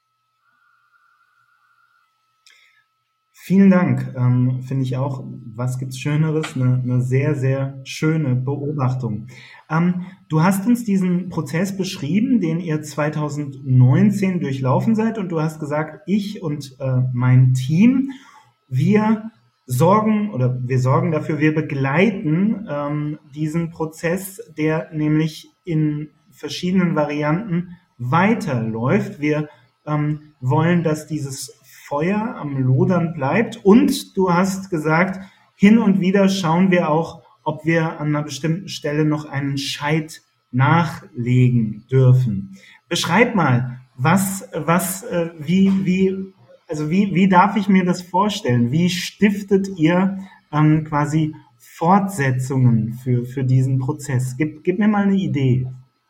Vielen Dank. Ähm, finde ich auch, was gibt's Schöneres? Eine, eine sehr, sehr schöne Beobachtung. Ähm, du hast uns diesen Prozess beschrieben, den ihr zwanzig neunzehn durchlaufen seid, und du hast gesagt, ich und äh, mein Team, wir sorgen oder wir sorgen dafür, wir begleiten ähm, diesen Prozess, der nämlich in verschiedenen Varianten weiterläuft. Wir ähm, wollen, dass dieses Feuer am Lodern bleibt, und du hast gesagt, hin und wieder schauen wir auch, ob wir an einer bestimmten Stelle noch einen Scheit nachlegen dürfen. Beschreib mal, was, was, äh, wie, wie, also wie, wie darf ich mir das vorstellen? Wie stiftet ihr ähm, quasi Fortsetzungen für, für diesen Prozess? Gib, gib mir mal eine Idee.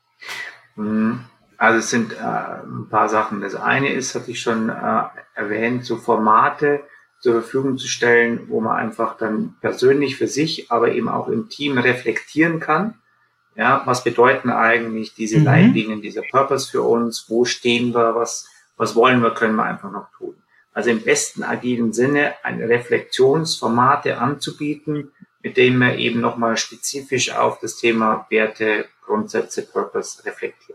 Also es sind äh, ein paar Sachen. Das eine ist, hatte ich schon äh, erwähnt, so Formate zur Verfügung zu stellen, wo man einfach dann persönlich für sich, aber eben auch im Team reflektieren kann. Ja, was bedeuten eigentlich diese mhm. Leitlinien, dieser Purpose für uns? Wo stehen wir? Was, was wollen wir, können wir einfach noch tun? Also im besten agilen Sinne eine Reflexionsformate anzubieten, mit denen man eben nochmal spezifisch auf das Thema Werte, Grundsätze, Purpose reflektiert.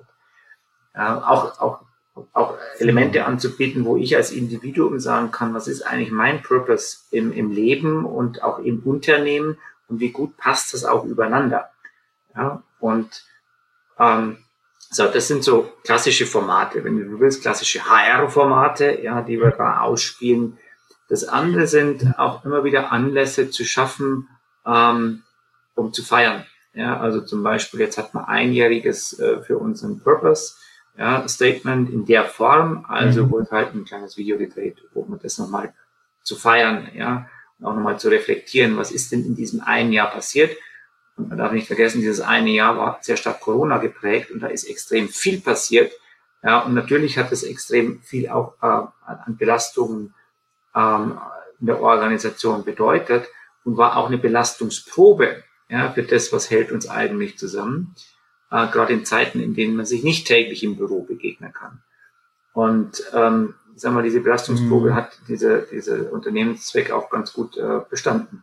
Ja, auch, auch, auch Elemente anzubieten, wo ich als Individuum sagen kann, was ist eigentlich mein Purpose im, im Leben und auch im Unternehmen und wie gut passt das auch übereinander. Ja, und ähm, so, das sind so klassische Formate, wenn du willst, klassische H R-Formate, ja, die wir da ausspielen. Das andere sind auch immer wieder Anlässe zu schaffen, ähm, um zu feiern. Ja, also zum Beispiel, jetzt hat man einjähriges äh, für unseren Purpose, ja, Statement in der Form, also mhm. wurde halt ein kleines Video gedreht, wo man das nochmal zu feiern, ja, und auch nochmal zu reflektieren, was ist denn in diesem einen Jahr passiert. Und man darf nicht vergessen, dieses eine Jahr war sehr stark Corona geprägt und da ist extrem viel passiert. Ja, und natürlich hat es extrem viel auch äh, an Belastungen ähm, in der Organisation bedeutet und war auch eine Belastungsprobe, ja, für das, was hält uns eigentlich zusammen. Äh, gerade in Zeiten, in denen man sich nicht täglich im Büro begegnen kann. Und ähm, sagen wir, diese Belastungsprobe mhm. hat diese, diese Unternehmenszweck auch ganz gut äh, bestanden.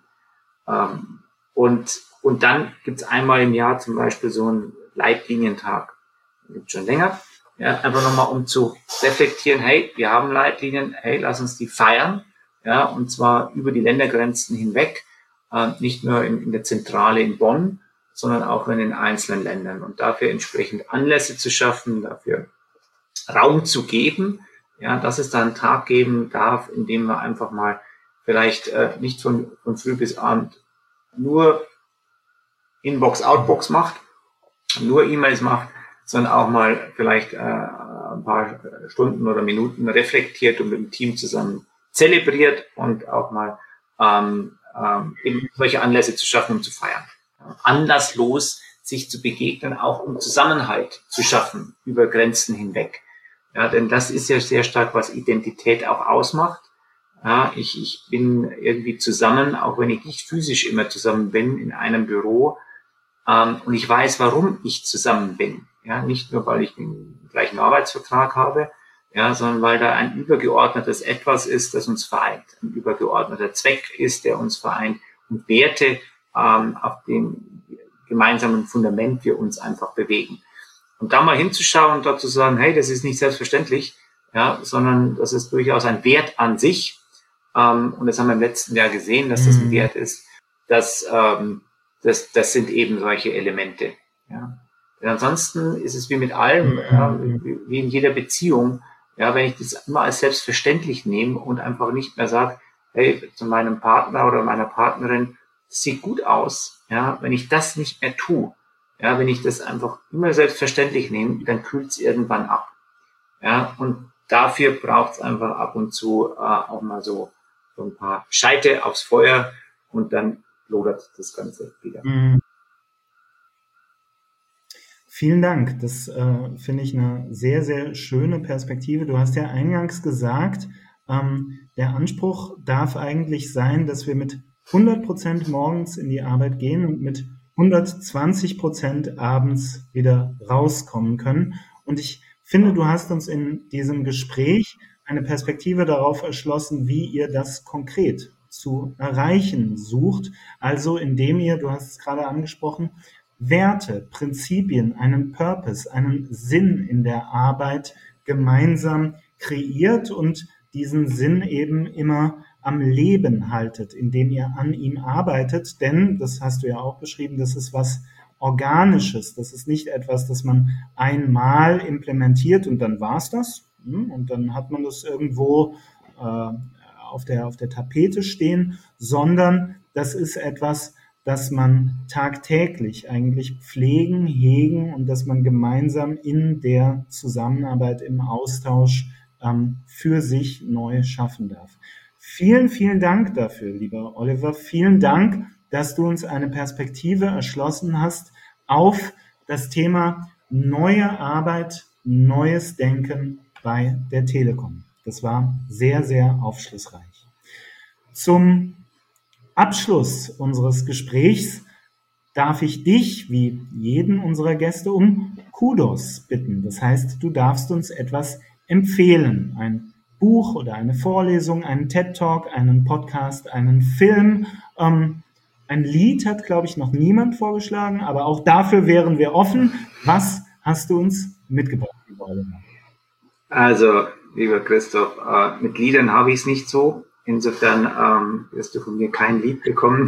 Ähm, und und dann gibt's einmal im Jahr zum Beispiel so einen Leitlinientag. Den gibt's schon länger. Ja, einfach nochmal, um zu reflektieren, hey, wir haben Leitlinien, hey, lass uns die feiern. Ja, und zwar über die Ländergrenzen hinweg, äh, nicht nur in, in der Zentrale in Bonn, sondern auch in den einzelnen Ländern. Und dafür entsprechend Anlässe zu schaffen, dafür Raum zu geben, ja, dass es da einen Tag geben darf, in dem man einfach mal vielleicht äh, nicht von, von früh bis abend nur Inbox, Outbox macht, nur E-Mails macht, sondern auch mal vielleicht äh, ein paar Stunden oder Minuten reflektiert und mit dem Team zusammen zelebriert und auch mal ähm, ähm, eben solche Anlässe zu schaffen, um zu feiern. Anlasslos sich zu begegnen, auch um Zusammenhalt zu schaffen über Grenzen hinweg. Ja, denn das ist ja sehr stark, was Identität auch ausmacht. Ja, ich, ich bin irgendwie zusammen, auch wenn ich nicht physisch immer zusammen bin, in einem Büro. Ähm, und ich weiß, warum ich zusammen bin. Ja, nicht nur, weil ich den gleichen Arbeitsvertrag habe, ja, sondern weil da ein übergeordnetes Etwas ist, das uns vereint. Ein übergeordneter Zweck ist, der uns vereint, und Werte, ähm, auf dem gemeinsamen Fundament wir uns einfach bewegen. Und da mal hinzuschauen und dort zu sagen, hey, das ist nicht selbstverständlich, ja, sondern das ist durchaus ein Wert an sich. Ähm, und das haben wir im letzten Jahr gesehen, dass das ein Wert ist. Das, ähm, das, das sind eben solche Elemente. Ja. Denn ansonsten ist es wie mit allem, ja, wie, wie in jeder Beziehung. Ja, wenn ich das immer als selbstverständlich nehme und einfach nicht mehr sage, hey, zu meinem Partner oder meiner Partnerin, das sieht gut aus. Ja, wenn ich das nicht mehr tue, ja, wenn ich das einfach immer selbstverständlich nehme, dann kühlt es irgendwann ab. Ja, und dafür braucht es einfach ab und zu äh, auch mal so, so ein paar Scheite aufs Feuer und dann lodert das Ganze wieder. Mhm. Vielen Dank. Das äh, finde ich eine sehr, sehr schöne Perspektive. Du hast ja eingangs gesagt, ähm, der Anspruch darf eigentlich sein, dass wir mit hundert Prozent morgens in die Arbeit gehen und mit hundertzwanzig Prozent abends wieder rauskommen können. Und ich finde, du hast uns in diesem Gespräch eine Perspektive darauf erschlossen, wie ihr das konkret zu erreichen sucht. Also indem ihr, du hast es gerade angesprochen, Werte, Prinzipien, einen Purpose, einen Sinn in der Arbeit gemeinsam kreiert und diesen Sinn eben immer am Leben haltet, indem ihr an ihm arbeitet. Denn, das hast du ja auch beschrieben, das ist was Organisches. Das ist nicht etwas, das man einmal implementiert und dann war's das. Und dann hat man das irgendwo äh, auf der, auf der Tapete stehen, sondern das ist etwas, dass man tagtäglich eigentlich pflegen, hegen und dass man gemeinsam in der Zusammenarbeit, im Austausch ähm, für sich neu schaffen darf. Vielen, vielen Dank dafür, lieber Oliver. Vielen Dank, dass du uns eine Perspektive erschlossen hast auf das Thema neue Arbeit, neues Denken bei der Telekom. Das war sehr, sehr aufschlussreich. Zum Abschluss unseres Gesprächs darf ich dich, wie jeden unserer Gäste, um Kudos bitten. Das heißt, du darfst uns etwas empfehlen. Ein Buch oder eine Vorlesung, einen TED-Talk, einen Podcast, einen Film. Ähm, ein Lied hat, glaube ich, noch niemand vorgeschlagen, aber auch dafür wären wir offen. Was hast du uns mitgebracht, lieber Oliver? Also, lieber Christoph, äh, mit Liedern habe ich es nicht so. Insofern ähm, wirst du von mir kein Lied bekommen.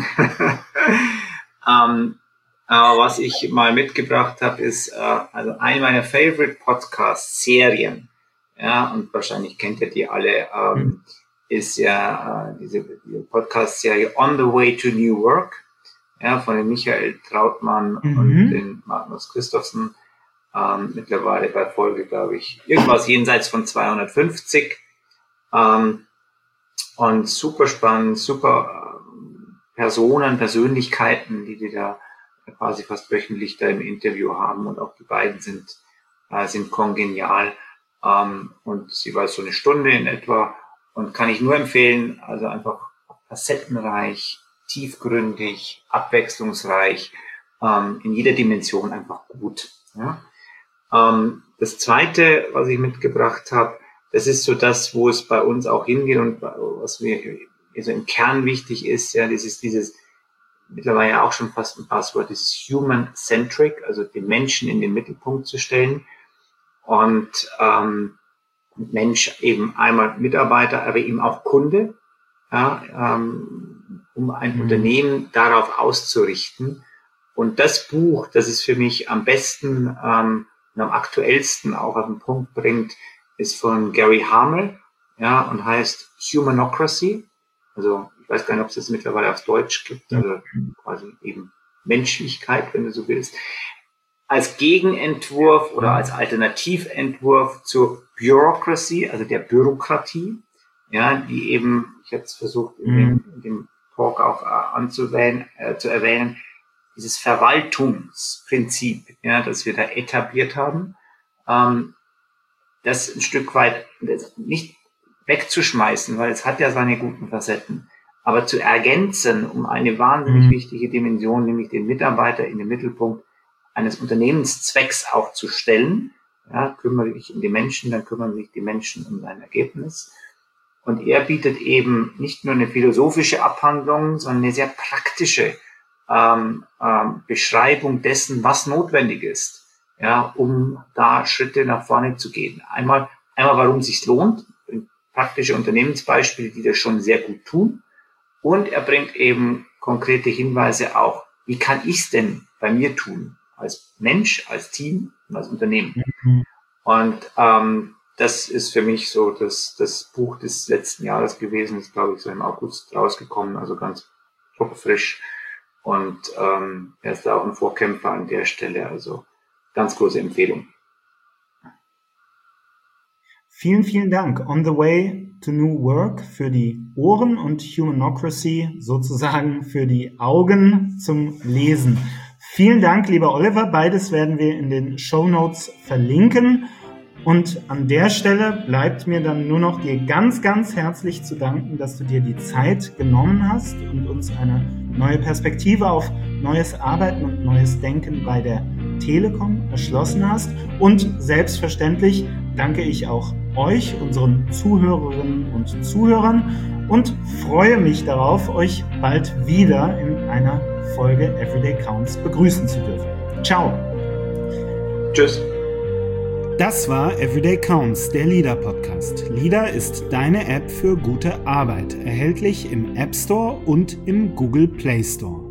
ähm, aber was ich mal mitgebracht habe, ist äh, also eine meiner Favorite Podcast-Serien. Ja, und wahrscheinlich kennt ihr die alle. Ähm, mhm. Ist ja äh, diese, diese Podcast-Serie On the Way to New Work. Ja, von dem Michael Trautmann mhm. und den Magnus Christophsen. Ähm, mittlerweile bei Folge, glaube ich, irgendwas jenseits von zweihundertfünfzig. Ähm, Und super spannend, super Personen, Persönlichkeiten, die die da quasi fast wöchentlich da im Interview haben. Und auch die beiden sind, äh, sind kongenial. Ähm, und sie war so eine Stunde in etwa. Und kann ich nur empfehlen, also einfach facettenreich, tiefgründig, abwechslungsreich, ähm, in jeder Dimension einfach gut. Ja? Ähm, das Zweite, was ich mitgebracht habe, das ist so das, wo es bei uns auch hingeht und was mir also im Kern wichtig ist, ja, das ist dieses, mittlerweile ja auch schon fast ein Passwort, dieses Human-Centric, also den Menschen in den Mittelpunkt zu stellen und ähm, Mensch eben einmal Mitarbeiter, aber eben auch Kunde, ja, ähm, um ein mhm. Unternehmen darauf auszurichten. Und das Buch, das es für mich am besten ähm, und am aktuellsten auch auf den Punkt bringt, ist von Gary Hamel, ja, und heißt Humanocracy. Also, ich weiß gar nicht, ob es das mittlerweile auf Deutsch gibt, also quasi eben Menschlichkeit, wenn du so willst. Als Gegenentwurf oder als Alternativentwurf zur Bureaucracy, also der Bürokratie, ja, die eben, ich hätte es versucht, in dem, in dem Talk auch äh, anzuwählen, äh, zu erwähnen, dieses Verwaltungsprinzip, ja, das wir da etabliert haben, ähm, das ein Stück weit nicht wegzuschmeißen, weil es hat ja seine guten Facetten, aber zu ergänzen, um eine wahnsinnig mhm. wichtige Dimension, nämlich den Mitarbeiter in den Mittelpunkt eines Unternehmenszwecks auch zu stellen. Ja, kümmere dich um die Menschen, dann kümmern sich die Menschen um dein Ergebnis. Und er bietet eben nicht nur eine philosophische Abhandlung, sondern eine sehr praktische ähm, ähm, Beschreibung dessen, was notwendig ist. ja, um da Schritte nach vorne zu gehen. Einmal, einmal, warum es sich lohnt, praktische Unternehmensbeispiele, die das schon sehr gut tun. Und er bringt eben konkrete Hinweise auch, wie kann ich es denn bei mir tun, als Mensch, als Team und als Unternehmen. Mhm. Und ähm, das ist für mich so das, das Buch des letzten Jahres gewesen, ist, glaube ich, so im August rausgekommen, also ganz frisch. Und ähm, er ist da auch ein Vorkämpfer an der Stelle, also ganz große Empfehlung. Vielen, vielen Dank. On the Way to New Work für die Ohren und Humanocracy sozusagen für die Augen zum Lesen. Vielen Dank, lieber Oliver. Beides werden wir in den Shownotes verlinken. Und an der Stelle bleibt mir dann nur noch dir ganz, ganz herzlich zu danken, dass du dir die Zeit genommen hast und uns eine neue Perspektive auf neues Arbeiten und neues Denken bei der Telekom erschlossen hast. Und selbstverständlich danke ich auch euch, unseren Zuhörerinnen und Zuhörern, und freue mich darauf, euch bald wieder in einer Folge Everyday Counts begrüßen zu dürfen. Ciao. Tschüss. Das war Everyday Counts, der Leader Podcast. Leader ist deine App für gute Arbeit, erhältlich im App Store und im Google Play Store.